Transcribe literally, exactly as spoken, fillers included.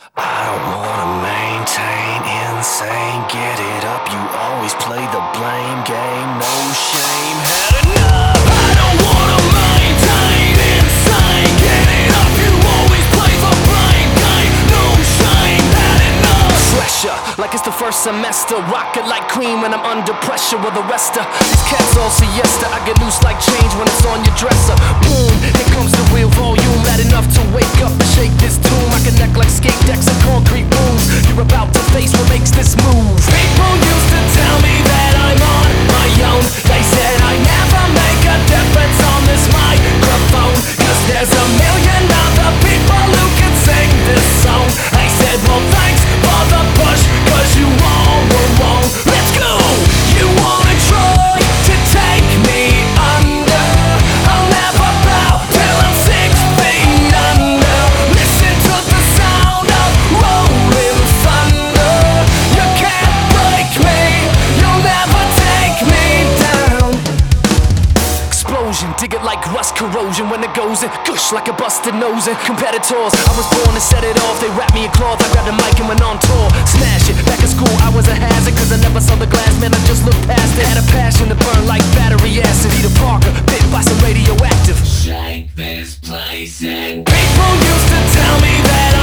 I don't wanna maintain insane. Get it up, you always play the blame game. No shame, had enough. I don't wanna maintain insane. Get it up, you always play the blame game. No shame, had enough. Pressure, like it's the first semester. Rock it like Queen when I'm under pressure. With the rest of these cats all siesta. I get loose like change when it's on your dresser. Boom, here comes the real volume. Loud enough to wake up and shake this tomb. I connect like skate decks and concrete rooms. You're about to face what makes this move. People used to tell me that I'm on my own. They said I never make a difference on this microphone. Cause there's a million other people who can sing this song. I said, well thanks for the push, cause you all were wrong. Let's go! You wanna try to take me under? I'll never bow till I'm six feet under. Listen to the sound of rolling thunder. You can't break me, you'll never take me down. Explosion, dig it like rust corrosion. When it goes in, gush like a busted nose. And competitors, I was born to set it off. They wrapped me in cloth, I grabbed a mic and went on tour. Smash it, back in school I was a hazard. Cause I never saw the glass, man, I just looked past it. Had a passion to burn like battery acid. Peter Parker, bit by some radioactive. Shake this place and people used to tell me that